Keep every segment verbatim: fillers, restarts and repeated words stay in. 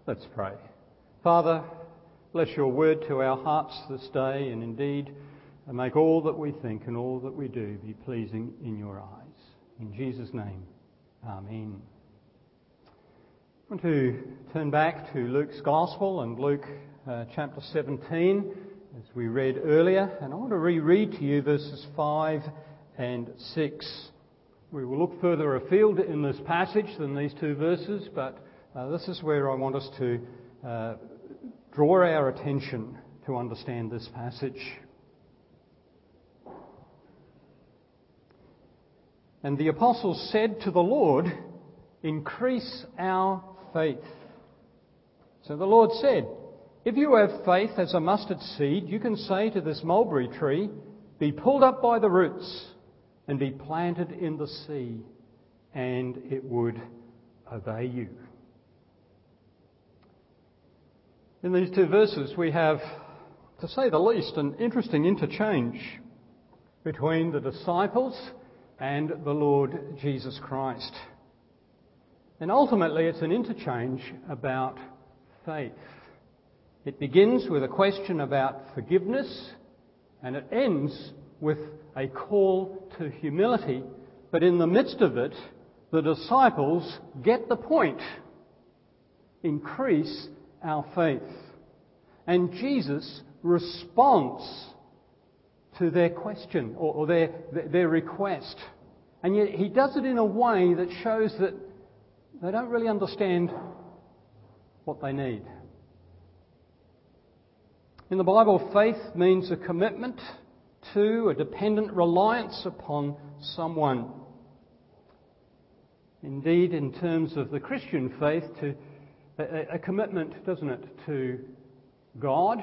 Let's pray. Father, bless your word to our hearts this day, and indeed make all that we think and all that we do be pleasing in your eyes. In Jesus' name, Amen. I want to turn back to Luke's Gospel and Luke uh, chapter seventeen, as we read earlier, and I want to reread to you verses five and six. We will look further afield in this passage than these two verses, but uh, this is where I want us to uh, draw our attention to understand this passage. And the apostles said to the Lord, "Increase our faith." So the Lord said, "If you have faith as a mustard seed, you can say to this mulberry tree, 'Be pulled up by the roots and be planted in the sea,' and it would obey you." In these two verses we have, to say the least, an interesting interchange between the disciples and the Lord Jesus Christ. And ultimately it's an interchange about faith. It begins with a question about forgiveness, and it ends with a call to humility. But in the midst of it, the disciples get the point. Increase our faith. And Jesus responds to their question or, or their, their request. And yet he does it in a way that shows that they don't really understand what they need. In the Bible, faith means a commitment to, a dependent reliance upon someone. Indeed, in terms of the Christian faith, to a, a commitment, doesn't it, to God,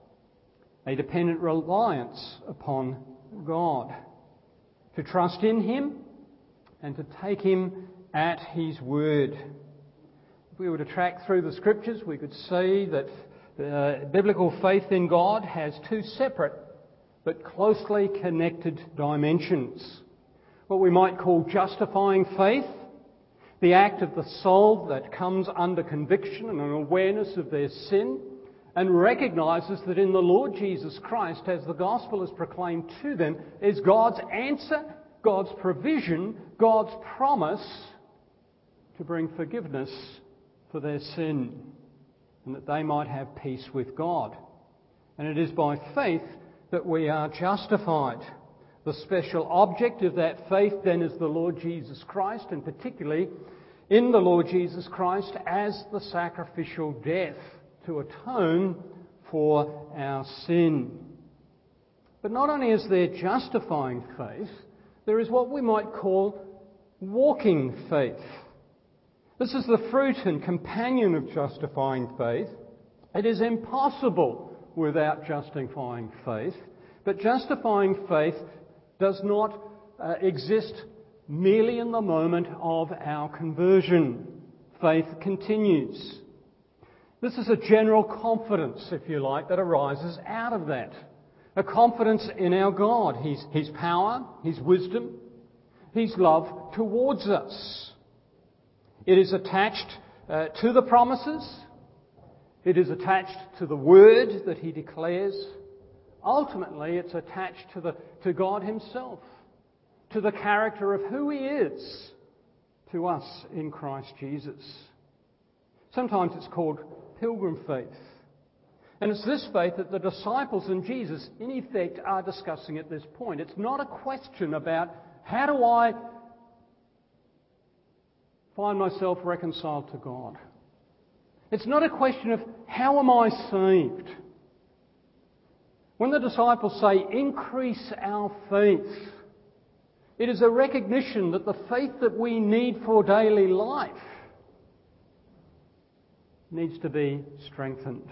a dependent reliance upon God, to trust in Him and to take Him at His word. If we were to track through the Scriptures, we could see that uh, biblical faith in God has two separate but closely connected dimensions. What we might call justifying faith, the act of the soul that comes under conviction and an awareness of their sin and recognises that in the Lord Jesus Christ, as the gospel is proclaimed to them, is God's answer, God's provision, God's promise to bring forgiveness for their sin, and that they might have peace with God. And it is by faith that we are justified. The special object of that faith then is the Lord Jesus Christ, and particularly in the Lord Jesus Christ as the sacrificial death to atone for our sin. But not only is there justifying faith, there is what we might call walking faith. This is the fruit and companion of justifying faith. It is impossible without justifying faith, but justifying faith does not uh, exist merely in the moment of our conversion. Faith continues. This is a general confidence, if you like, that arises out of that. A confidence in our God, His, His power, His wisdom, His love towards us. It is attached uh, to the promises. It is attached to the word that He declares. Ultimately, it's attached to, the, to God Himself, to the character of who He is to us in Christ Jesus. Sometimes it's called pilgrim faith. And it's this faith that the disciples and Jesus, in effect, are discussing at this point. It's not a question about how do I find myself reconciled to God. It's not a question of how am I saved. When the disciples say, "Increase our faith," it is a recognition that the faith that we need for daily life needs to be strengthened.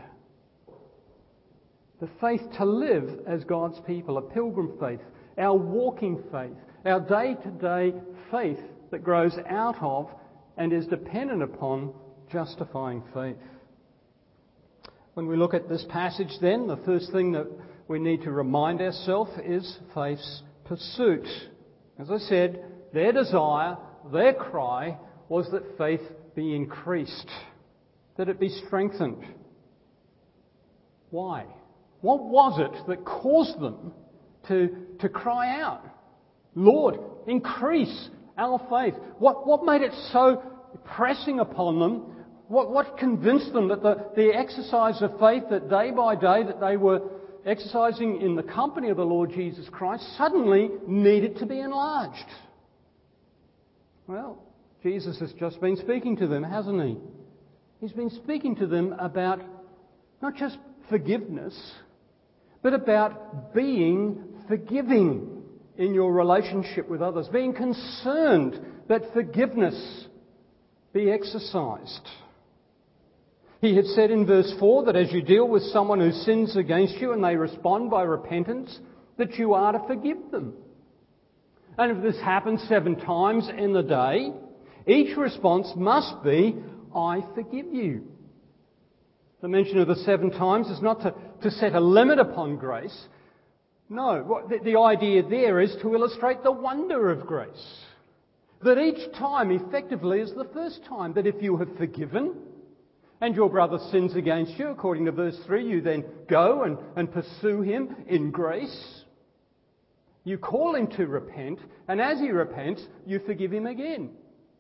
The faith to live as God's people, a pilgrim faith, our walking faith, our day-to-day faith that grows out of and is dependent upon justifying faith. When we look at this passage then, the first thing that we need to remind ourselves is faith's pursuit. As I said, their desire, their cry was that faith be increased. that it be strengthened. Why? What was it that caused them to, to cry out, Lord, increase our faith? What, what made it so pressing upon them? What, what convinced them that the, the exercise of faith that day by day that they were exercising in the company of the Lord Jesus Christ suddenly needed to be enlarged? Well, Jesus has just been speaking to them, hasn't he? He's been speaking to them about not just forgiveness, but about being forgiving in your relationship with others, being concerned that forgiveness be exercised. He had said in verse four that as you deal with someone who sins against you and they respond by repentance, that you are to forgive them. And if this happens seven times in the day, each response must be, I forgive you. The mention of the seven times is not to, to set a limit upon grace. No, the, the idea there is to illustrate the wonder of grace. That each time effectively is the first time. That if you have forgiven and your brother sins against you, according to verse three, you then go and, and pursue him in grace. You call him to repent, and as he repents, you forgive him again.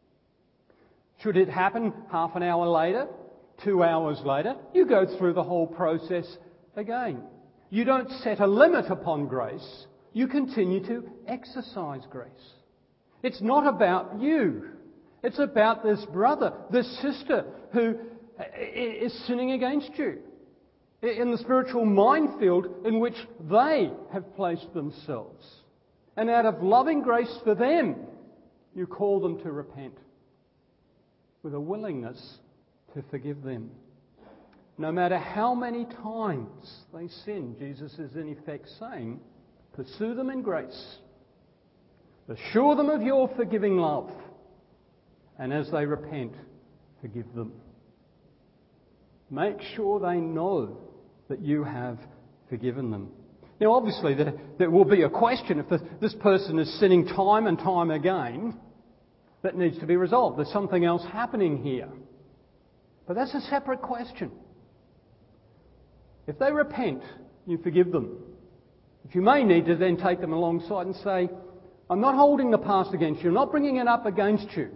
Should it happen half an hour later, two hours later, you go through the whole process again. You don't set a limit upon grace. You continue to exercise grace. It's not about you. It's about this brother, this sister who is sinning against you in the spiritual minefield in which they have placed themselves. And out of loving grace for them, you call them to repent with a willingness to forgive them. No matter how many times they sin, Jesus is in effect saying, pursue them in grace. Assure them of your forgiving love. And as they repent, forgive them. Make sure they know that you have forgiven them. Now, obviously, there, there will be a question if this, this person is sinning time and time again that needs to be resolved. There's something else happening here. But that's a separate question. If they repent, you forgive them. If you may need to then take them alongside and say, I'm not holding the past against you, I'm not bringing it up against you.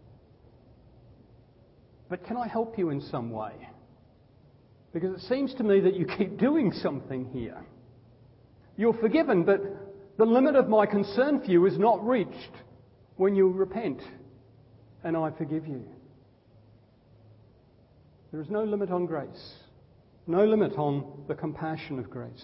But can I help you in some way? Because it seems to me that you keep doing something here. You're forgiven, but the limit of my concern for you is not reached when you repent and I forgive you. There is no limit on grace. No limit on the compassion of grace.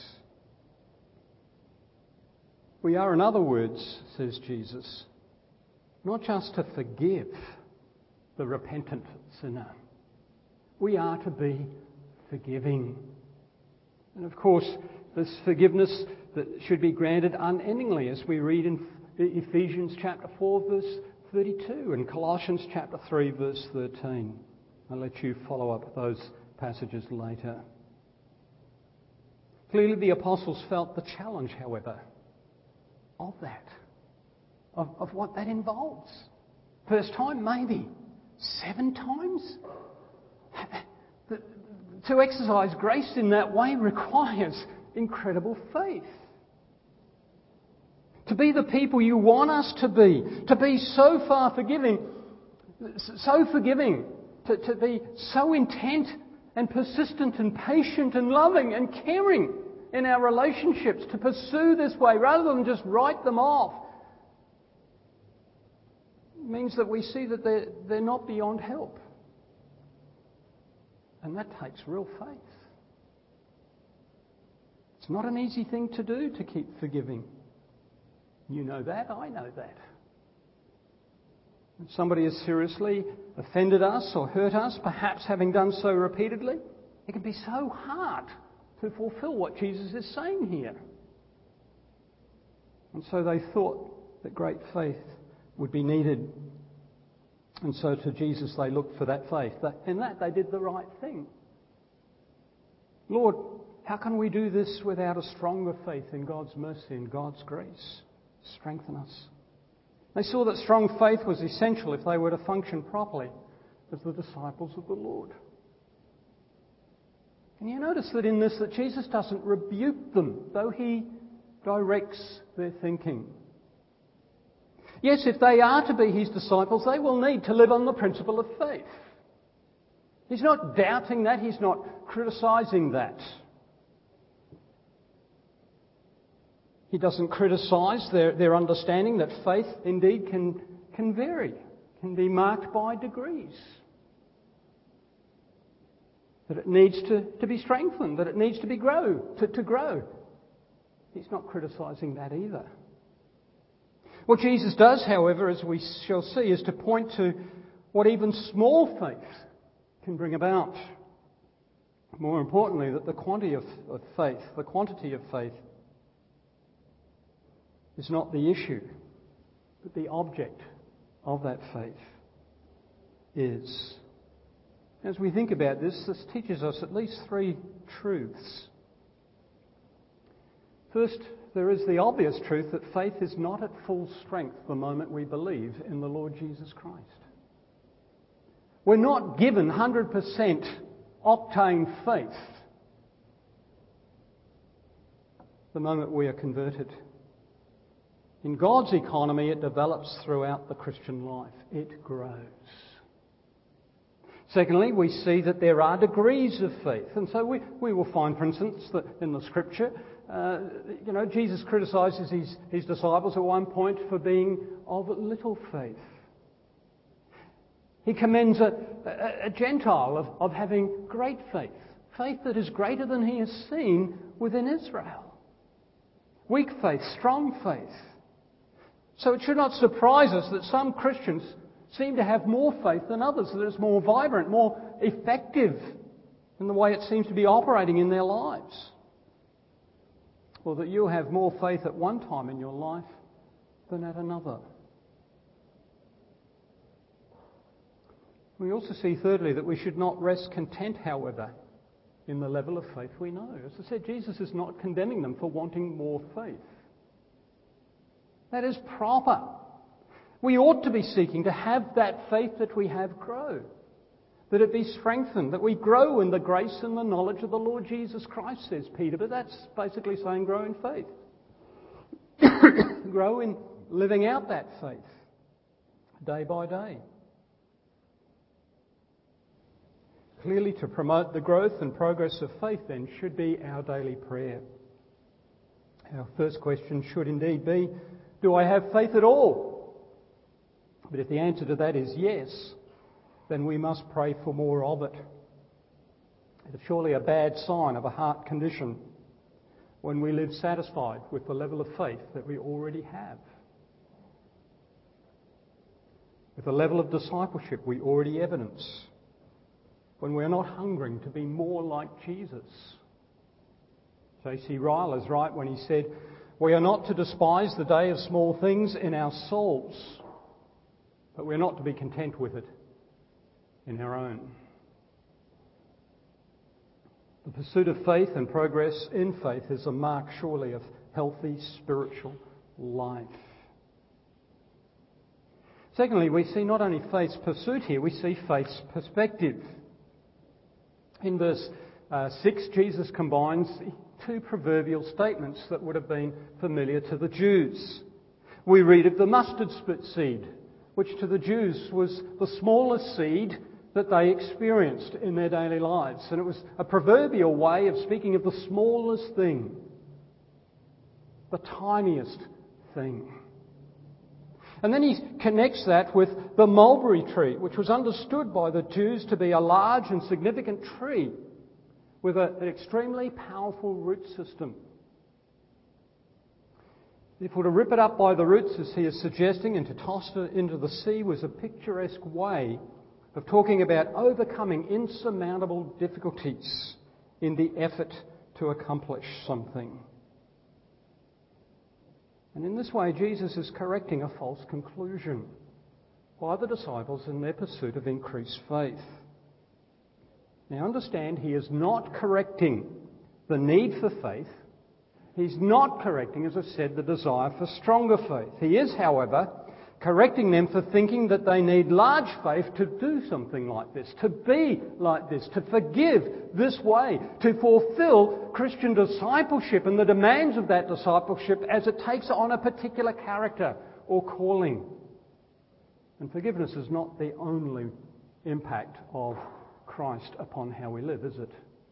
We are, in other words, says Jesus, not just to forgive the repentant sinner. We are to be forgiving. And of course, this forgiveness that should be granted unendingly, as we read in Ephesians chapter four, verse thirty-two, and Colossians chapter three, verse thirteen. I'll let you follow up those passages later. Clearly, the apostles felt the challenge, however, of that, of, of what that involves. First time, maybe. Seven times? To exercise grace in that way requires incredible faith. To be the people you want us to be, to be so far forgiving, so forgiving, to, to be so intent and persistent and patient and loving and caring in our relationships, to pursue this way rather than just write them off, means that we see that they're, they're not beyond help. And that takes real faith. It's not an easy thing to do to keep forgiving. You know that, I know that. If somebody has seriously offended us or hurt us, perhaps having done so repeatedly, it can be so hard to fulfill what Jesus is saying here. And so they thought that great faith would be needed. And so to Jesus they looked for that faith. In that they did the right thing. Lord, how can we do this without a stronger faith in God's mercy and God's grace? Strengthen us. They saw that strong faith was essential if they were to function properly as the disciples of the Lord. And you notice that in this, that Jesus doesn't rebuke them, though he directs their thinking. Yes, if they are to be his disciples, they will need to live on the principle of faith. He's not doubting that, he's not criticising that. He doesn't criticise their, their understanding that faith indeed can, can vary, can be marked by degrees. That it needs to, to be strengthened, that it needs to be grow, to, to grow. He's not criticising that either. What Jesus does, however, as we shall see, is to point to what even small faith can bring about. More importantly, that the quantity of, of faith, the quantity of faith, is not the issue, but the object of that faith is. As we think about this, this teaches us at least three truths. First, there is the obvious truth that faith is not at full strength the moment we believe in the Lord Jesus Christ. We're not given one hundred percent octane faith the moment we are converted. In God's economy, it develops throughout the Christian life. It grows. Secondly, we see that there are degrees of faith. And so we, we will find, for instance, that in the Scripture, uh, you know, Jesus criticises his, his disciples at one point for being of little faith. He commends a, a, a Gentile of, of having great faith, faith that is greater than he has seen within Israel. Weak faith, strong faith. So it should not surprise us that some Christians seem to have more faith than others, that it's more vibrant, more effective in the way it seems to be operating in their lives. Or that you have more faith at one time in your life than at another. We also see, thirdly, that we should not rest content, however, in the level of faith we know. As I said, Jesus is not condemning them for wanting more faith. That is proper. We ought to be seeking to have that faith that we have grow, that it be strengthened, that we grow in the grace and the knowledge of the Lord Jesus Christ, says Peter. But that's basically saying grow in faith. Grow in living out that faith day by day. Clearly, to promote the growth and progress of faith, then, should be our daily prayer. Our first question should indeed be, do I have faith at all? But if the answer to that is yes, then we must pray for more of it. It's surely a bad sign of a heart condition when we live satisfied with the level of faith that we already have, with the level of discipleship we already evidence, when we're not hungering to be more like Jesus. J C Ryle is right when he said, we are not to despise the day of small things in our souls, but we're not to be content with it in our own. The pursuit of faith and progress in faith is a mark, surely, of healthy spiritual life. Secondly, we see not only faith's pursuit here, we see faith's perspective. In verse uh, six, Jesus combines two proverbial statements that would have been familiar to the Jews. We read of the mustard seed, which to the Jews was the smallest seed that they experienced in their daily lives. And it was a proverbial way of speaking of the smallest thing, the tiniest thing. And then he connects that with the mulberry tree, which was understood by the Jews to be a large and significant tree with a, an extremely powerful root system. If we were to rip it up by the roots, as he is suggesting, and to toss it into the sea was a picturesque way of talking about overcoming insurmountable difficulties in the effort to accomplish something. And in this way, Jesus is correcting a false conclusion by the disciples in their pursuit of increased faith. Now understand, he is not correcting the need for faith. He's not correcting, as I said, the desire for stronger faith. He is, however, correcting them for thinking that they need large faith to do something like this, to be like this, to forgive this way, to fulfill Christian discipleship and the demands of that discipleship as it takes on a particular character or calling. And forgiveness is not the only impact of Christ upon how we live, is it?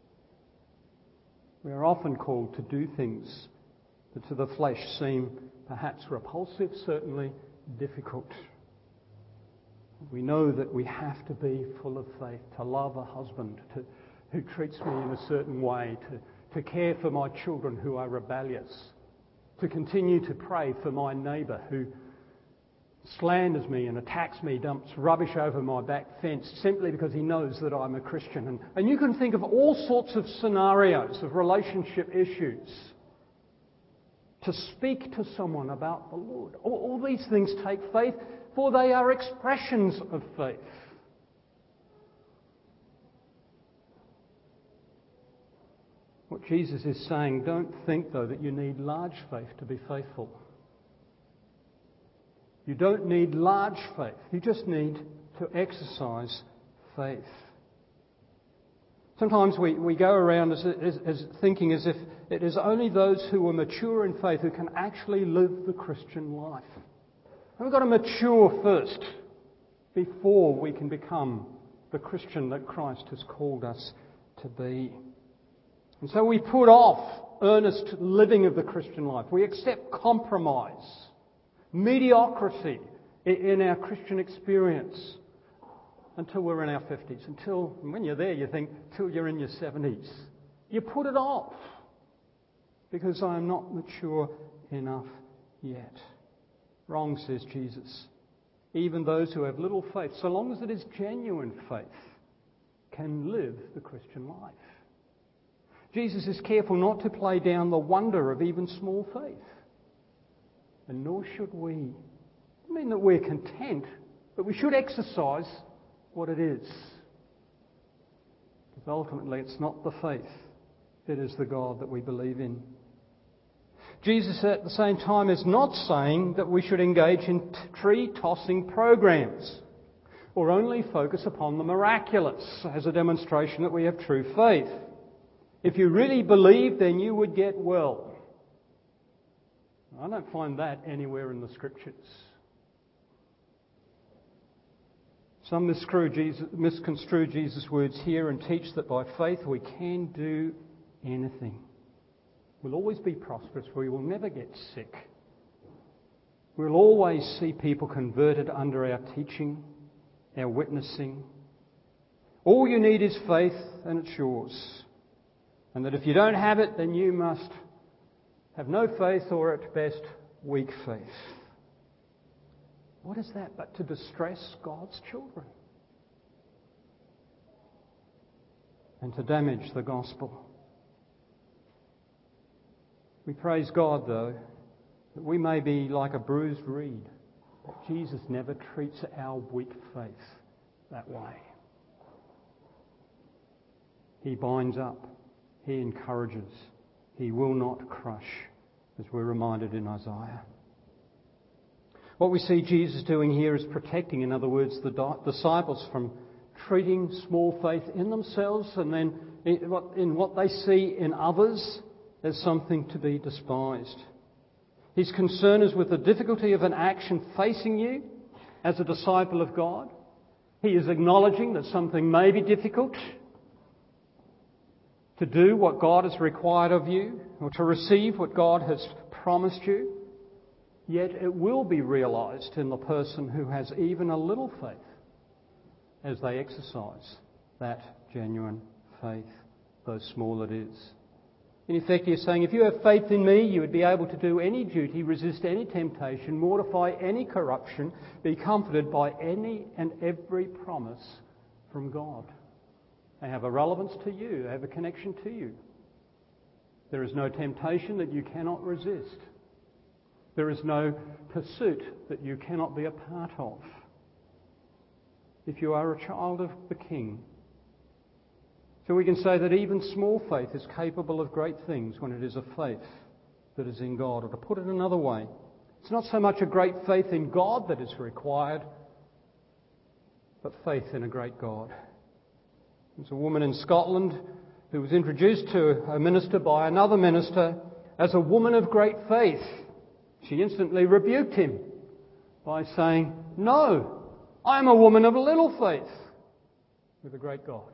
We are often called to do things that to the flesh seem perhaps repulsive, certainly difficult. We know that we have to be full of faith, to love a husband to, who treats me in a certain way, to, to care for my children who are rebellious, to continue to pray for my neighbour who slanders me and attacks me, dumps rubbish over my back fence simply because he knows that I'm a Christian. And, and you can think of all sorts of scenarios of relationship issues. To speak to someone about the Lord. All, all these things take faith, for they are expressions of faith. What Jesus is saying, don't think though that you need large faith to be faithful. You don't need large faith. You just need to exercise faith. Sometimes we, we go around as, as, as thinking as if it is only those who are mature in faith who can actually live the Christian life. And we've got to mature first before we can become the Christian that Christ has called us to be. And so we put off earnest living of the Christian life. We accept compromise, mediocrity in our Christian experience until we're in our fifties. Until, when you're there, you think, until you're in your seventies. You put it off because I am not mature enough yet. Wrong, says Jesus. Even those who have little faith, so long as it is genuine faith, can live the Christian life. Jesus is careful not to play down the wonder of even small faith. And nor should we. I mean that we're content, but we should exercise what it is. Because ultimately it's not the faith, it is the God that we believe in. Jesus at the same time is not saying that we should engage in tree-tossing programs or only focus upon the miraculous as a demonstration that we have true faith. If you really believe, then you would get well. I don't find that anywhere in the Scriptures. Some misconstrue Jesus, misconstrue Jesus' words here and teach that by faith we can do anything. We'll always be prosperous. We will never get sick. We'll always see people converted under our teaching, our witnessing. All you need is faith and it's yours. And that if you don't have it, then you must have no faith or at best weak faith. What is that but to distress God's children and to damage the gospel? We praise God, though, that we may be like a bruised reed, but Jesus never treats our weak faith that way. He binds up, He encourages, He will not crush, as we're reminded in Isaiah. What we see Jesus doing here is protecting, in other words, the disciples from treating small faith in themselves and then in what they see in others as something to be despised. His concern is with the difficulty of an action facing you as a disciple of God. He is acknowledging that something may be difficult to do what God has required of you or to receive what God has promised you. Yet it will be realised in the person who has even a little faith as they exercise that genuine faith, though small it is. In effect, he's saying, if you have faith in me, you would be able to do any duty, resist any temptation, mortify any corruption, be comforted by any and every promise from God. They have a relevance to you. They have a connection to you. There is no temptation that you cannot resist. There is no pursuit that you cannot be a part of. If you are a child of the King. So we can say that even small faith is capable of great things when it is a faith that is in God. Or to put it another way, It's not so much a great faith in God that is required, but faith in a great God. There's a woman in Scotland who was introduced to a minister by another minister as a woman of great faith. She instantly rebuked him by saying, "No, I'm a woman of little faith with a great God.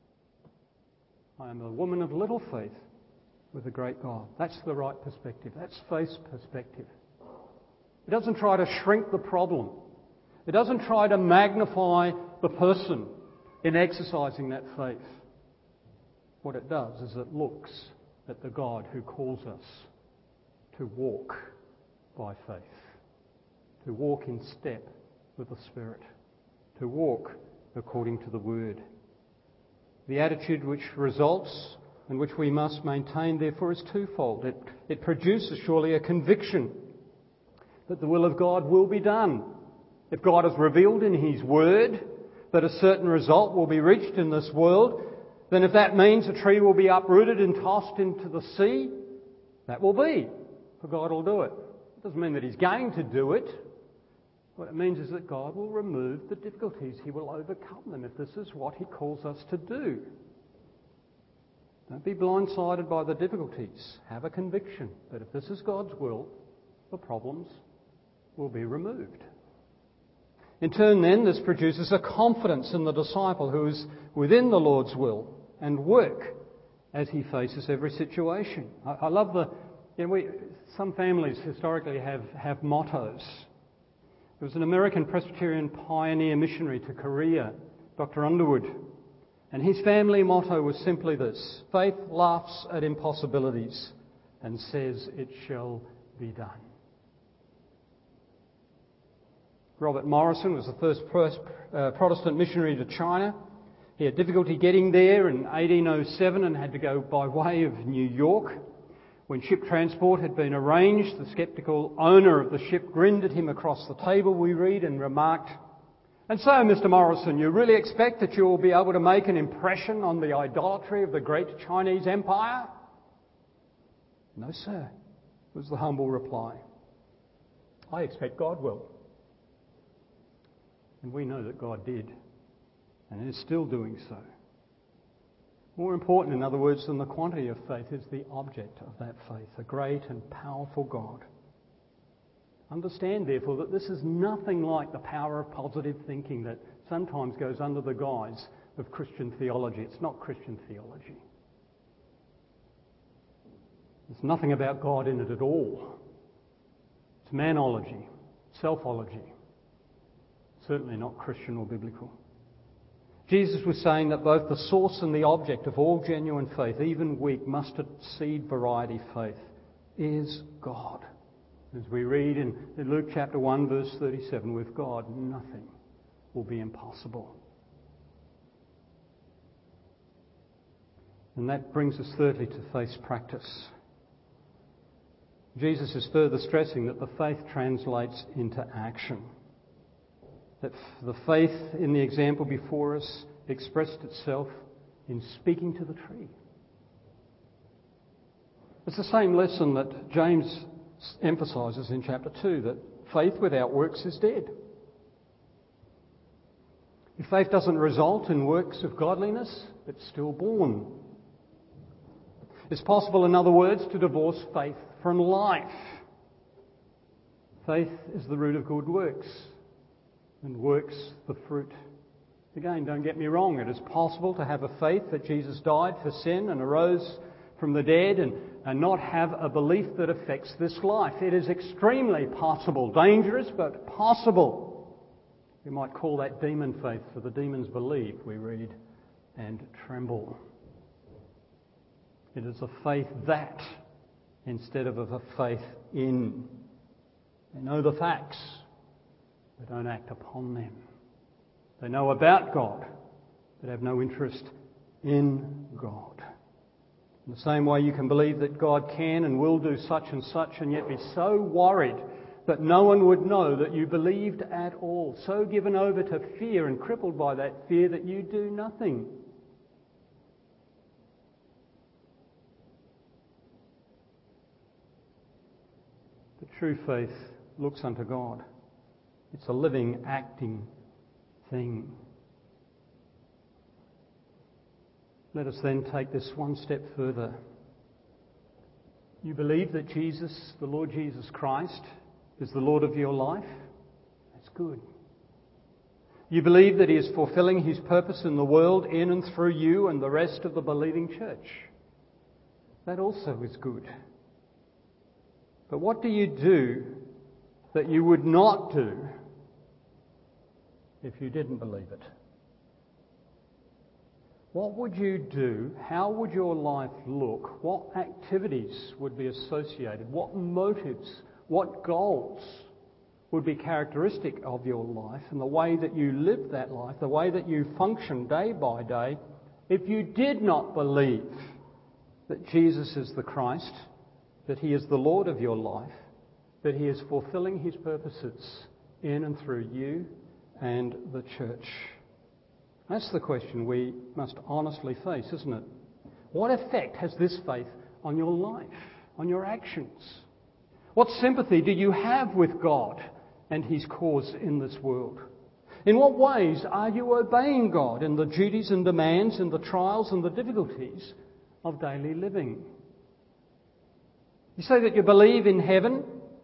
I am a woman of little faith with a great God." That's the right perspective. That's faith's perspective. It doesn't try to shrink the problem. It doesn't try to magnify the person in exercising that faith. What it does is it looks at the God who calls us to walk by faith, to walk in step with the Spirit, to walk according to the Word. The attitude which results and which we must maintain, therefore, is twofold. It, it produces surely a conviction that the will of God will be done. If God has revealed in His Word that a certain result will be reached in this world, then if that means a tree will be uprooted and tossed into the sea, that will be, for God will do it. It doesn't mean that He's going to do it. What it means is that God will remove the difficulties. He will overcome them if this is what He calls us to do. Don't be blindsided by the difficulties. Have a conviction that if this is God's will, the problems will be removed. In turn, then, this produces a confidence in the disciple who is within the Lord's will and work as he faces every situation. I, I love the... You know, we, some families historically have, have mottos. There was an American Presbyterian pioneer missionary to Korea, Doctor Underwood, and his family motto was simply this: faith laughs at impossibilities and says it shall be done. Robert Morrison was the first Protestant missionary to China. He had difficulty getting there in eighteen oh seven and had to go by way of New York. When ship transport had been arranged, the sceptical owner of the ship grinned at him across the table, we read, and remarked, "And so, Mister Morrison, you really expect that you will be able to make an impression on the idolatry of the great Chinese Empire?" "No, sir," was the humble reply. "I expect God will." And we know that God did, and is still doing so. More important, in other words, than the quantity of faith is the object of that faith, a great and powerful God. Understand, therefore, that this is nothing like the power of positive thinking that sometimes goes under the guise of Christian theology. It's not Christian theology. There's nothing about God in it at all. It's manology, selfology. Certainly not Christian or biblical. Jesus was saying that both the source and the object of all genuine faith, even weak mustard seed variety faith, is God. As we read in Luke chapter one, verse thirty-seven, with God nothing will be impossible. And that brings us thirdly to faith's practice. Jesus is further stressing that the faith translates into action. That the faith in the example before us expressed itself in speaking to the tree. It's the same lesson that James emphasises in chapter two, that faith without works is dead. If faith doesn't result in works of godliness, it's stillborn. It's possible, in other words, to divorce faith from life. Faith is the root of good works, and works the fruit. Again, don't get me wrong, it is possible to have a faith that Jesus died for sin and arose from the dead and, and not have a belief that affects this life. It is extremely possible, dangerous but possible. We might call that demon faith, for the demons believe, we read, and tremble. It is a faith that, instead of a faith in. They know the facts, they don't act upon them. They know about God, but have no interest in God. In the same way, you can believe that God can and will do such and such, and yet be so worried that no one would know that you believed at all, so given over to fear and crippled by that fear that you do nothing. The true faith looks unto God. It's a living, acting thing. Let us then take this one step further. You believe that Jesus, the Lord Jesus Christ, is the Lord of your life? That's good. You believe that He is fulfilling His purpose in the world in and through you and the rest of the believing church? That also is good. But what do you do that you would not do if you didn't believe it? What would you do? How would your life look? What activities would be associated? What motives, what goals would be characteristic of your life and the way that you live that life, the way that you function day by day, if you did not believe that Jesus is the Christ, that He is the Lord of your life, that He is fulfilling His purposes in and through you and the church? That's the question we must honestly face, isn't it? What effect has this faith on your life, on your actions? What sympathy do you have with God and His cause in this world? In what ways are you obeying God in the duties and demands and the trials and the difficulties of daily living? You say that you believe in heaven,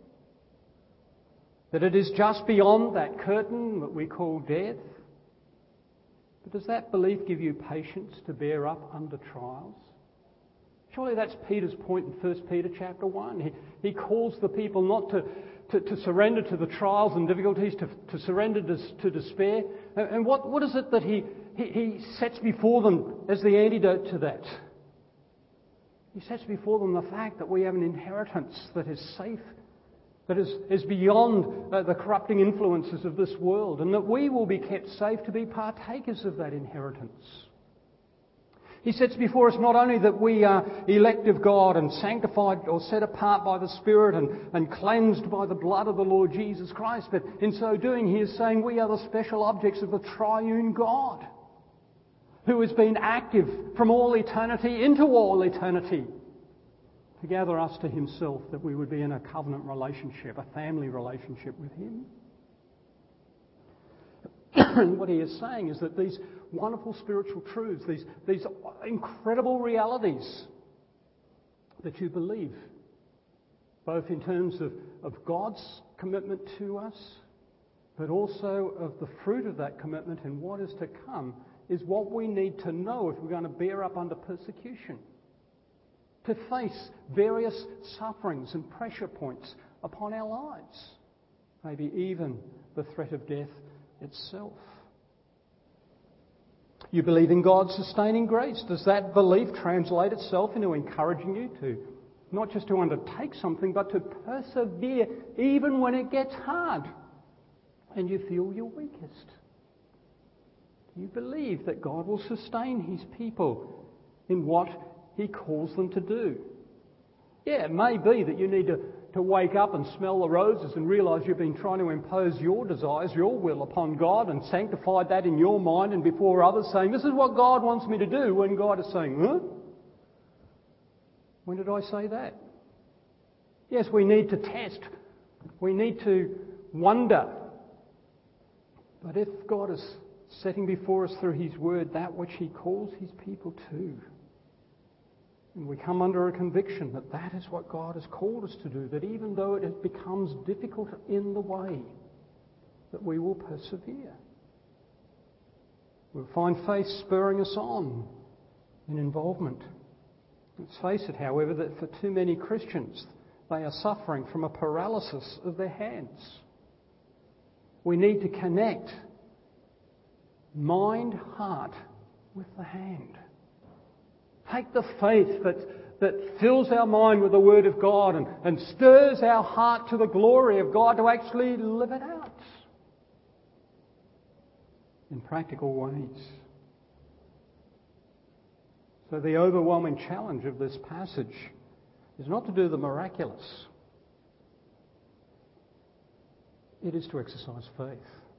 that it is just beyond that curtain that we call death. But does that belief give you patience to bear up under trials? Surely that's Peter's point in First Peter chapter one. He, he calls the people not to, to, to surrender to the trials and difficulties, to, to surrender to, to despair. And, and what, what is it that he, he, he sets before them as the antidote to that? He sets before them the fact that we have an inheritance that is safe, that is, is beyond uh, the corrupting influences of this world, and that we will be kept safe to be partakers of that inheritance. He sets before us not only that we are elect of God and sanctified or set apart by the Spirit and, and cleansed by the blood of the Lord Jesus Christ, but in so doing He is saying we are the special objects of the triune God, who has been active from all eternity into all eternity to gather us to Himself, that we would be in a covenant relationship, a family relationship with Him. And what He is saying is that these wonderful spiritual truths, these, these incredible realities that you believe, both in terms of, of God's commitment to us, but also of the fruit of that commitment and what is to come, is what we need to know if we're going to bear up under persecution, to face various sufferings and pressure points upon our lives, maybe even the threat of death itself. You believe in God's sustaining grace. Does that belief translate itself into encouraging you to not just to undertake something, but to persevere even when it gets hard and you feel your weakest? Do you believe that God will sustain His people in what He calls them to do? Yeah, it may be that you need to, to wake up and smell the roses and realise you've been trying to impose your desires, your will upon God and sanctify that in your mind and before others, saying, this is what God wants me to do, when God is saying, huh? When did I say that? Yes, we need to test. We need to wonder. But if God is setting before us through His Word that which He calls His people to, and we come under a conviction that that is what God has called us to do, that even though it becomes difficult in the way, that we will persevere. We'll find faith spurring us on in involvement. Let's face it, however, that for too many Christians, they are suffering from a paralysis of their hands. We need to connect mind, heart with the hand. Take the faith that, that fills our mind with the Word of God and, and stirs our heart to the glory of God to actually live it out in practical ways. So the overwhelming challenge of this passage is not to do the miraculous. It is to exercise faith.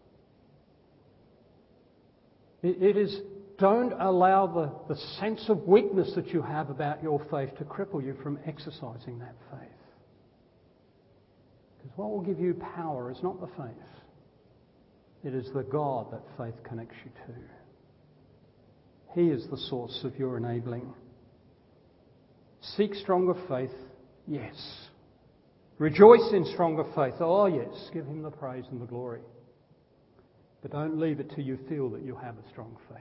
It, it is, don't allow the, the sense of weakness that you have about your faith to cripple you from exercising that faith. Because what will give you power is not the faith. It is the God that faith connects you to. He is the source of your enabling. Seek stronger faith, yes. Rejoice in stronger faith, oh yes. Give him the praise and the glory. But don't leave it till you feel that you have a strong faith.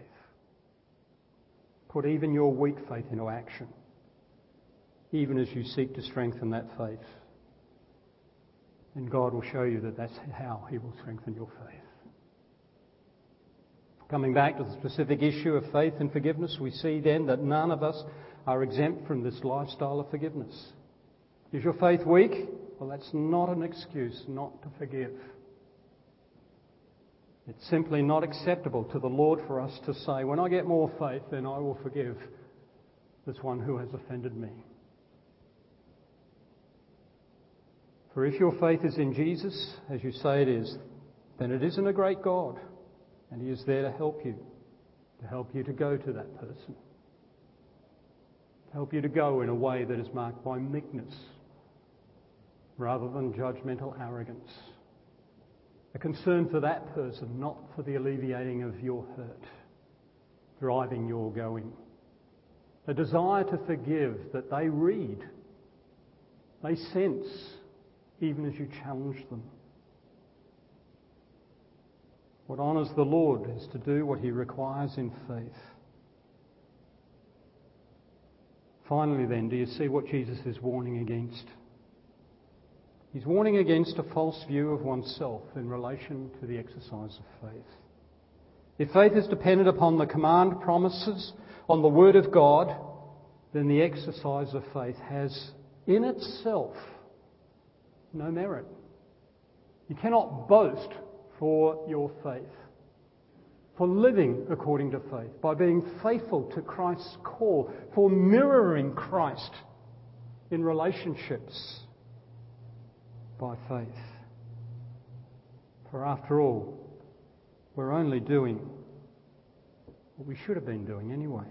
Put even your weak faith into action, even as you seek to strengthen that faith. And God will show you that that's how he will strengthen your faith. Coming back to the specific issue of faith and forgiveness, we see then that none of us are exempt from this lifestyle of forgiveness. Is your faith weak? Well, that's not an excuse not to forgive. It's simply not acceptable to the Lord for us to say, when I get more faith, then I will forgive this one who has offended me. For if your faith is in Jesus, as you say it is, then it isn't a great God. And he is there to help you, to help you to go to that person, to help you to go in a way that is marked by meekness rather than judgmental arrogance. A concern for that person, not for the alleviating of your hurt, driving your going. A desire to forgive that they read, they sense, even as you challenge them. What honours the Lord is to do what he requires in faith. Finally then, do you see what Jesus is warning against? He's warning against a false view of oneself in relation to the exercise of faith. If faith is dependent upon the command promises, on the Word of God, then the exercise of faith has in itself no merit. You cannot boast for your faith, for living according to faith, by being faithful to Christ's call, for mirroring Christ in relationships by faith. For after all, we're only doing what we should have been doing anyway.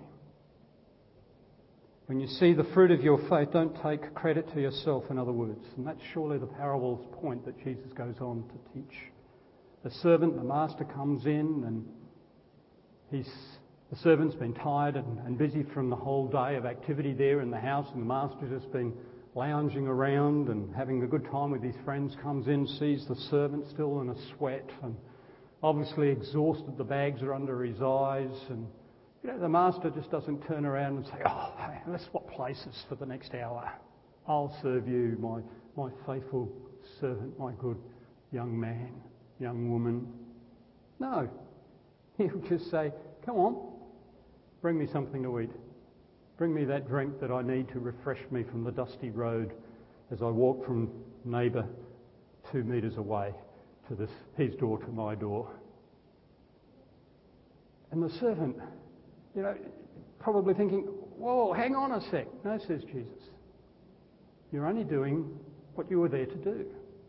When you see the fruit of your faith, don't take credit to yourself, in other words. And that's surely the parable's point that Jesus goes on to teach. The servant, the master comes in and he's, the servant's been tired and, and busy from the whole day of activity there in the house, and the master's just been lounging around and having a good time with his friends, comes in, sees the servant still in a sweat and obviously exhausted, the bags are under his eyes, and you know, the master just doesn't turn around and say, oh, hey, let's swap places for the next hour. I'll serve you, my, my faithful servant, my good young man, young woman. No. He'll just say, come on, bring me something to eat. Bring me that drink that I need to refresh me from the dusty road as I walk from neighbour two metres away to this his door to my door. And the servant, you know, probably thinking, whoa, hang on a sec. No, says Jesus. You're only doing what you were there to do.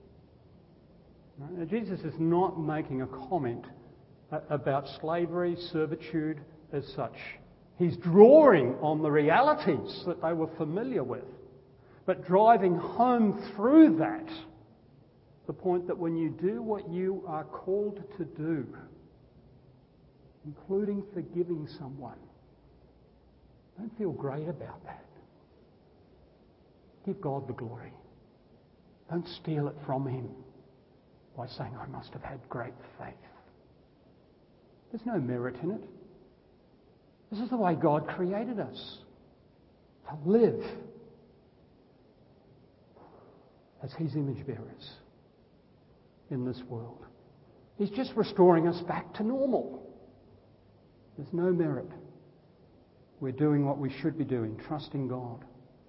Now, Jesus is not making a comment about slavery, servitude as such. He's drawing on the realities that they were familiar with, but driving home through that the point that when you do what you are called to do, including forgiving someone, don't feel great about that. Give God the glory. Don't steal it from him by saying, I must have had great faith. There's no merit in it. This is the way God created us, to live as his image bearers in this world. He's just restoring us back to normal. There's no merit. We're doing what we should be doing, trusting God,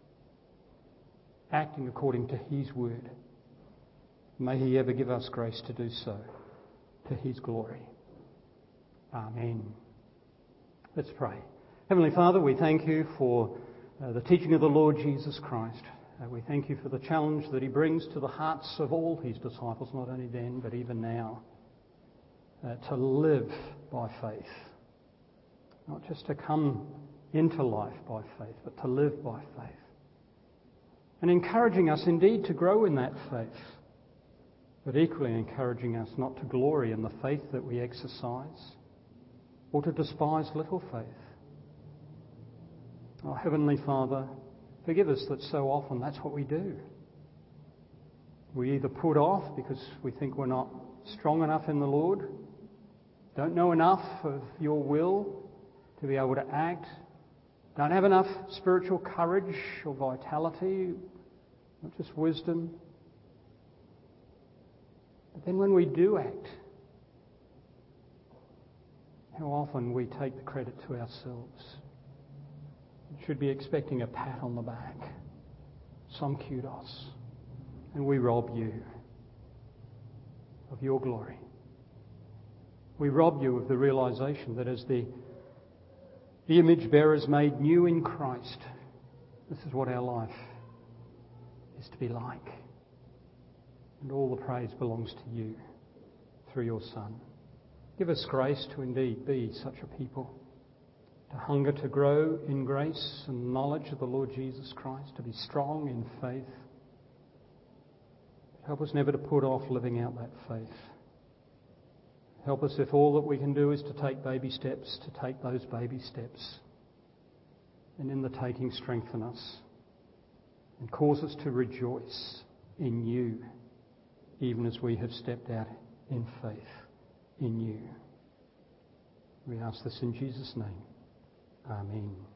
acting according to his word. May he ever give us grace to do so, to his glory. Amen. Let's pray. Heavenly Father, we thank you for uh, the teaching of the Lord Jesus Christ. Uh, we thank you for the challenge that he brings to the hearts of all his disciples, not only then, but even now, uh, to live by faith. Not just to come into life by faith, but to live by faith. And encouraging us indeed to grow in that faith, but equally encouraging us not to glory in the faith that we exercise or to despise little faith. Oh, Heavenly Father, forgive us that so often that's what we do. We either put off because we think we're not strong enough in the Lord, don't know enough of your will to be able to act, don't have enough spiritual courage or vitality, not just wisdom. But then when we do act, how often we take the credit to ourselves. We should be expecting a pat on the back, some kudos, and we rob you of your glory. We rob you of the realization that as the, the image bearers made new in Christ, this is what our life is to be like. And all the praise belongs to you through your Son. Give us grace to indeed be such a people, to hunger to grow in grace and knowledge of the Lord Jesus Christ, to be strong in faith. Help us never to put off living out that faith. Help us, if all that we can do is to take baby steps, to take those baby steps. And in the taking, strengthen us and cause us to rejoice in you, even as we have stepped out in faith in you. We ask this in Jesus' name. Amen.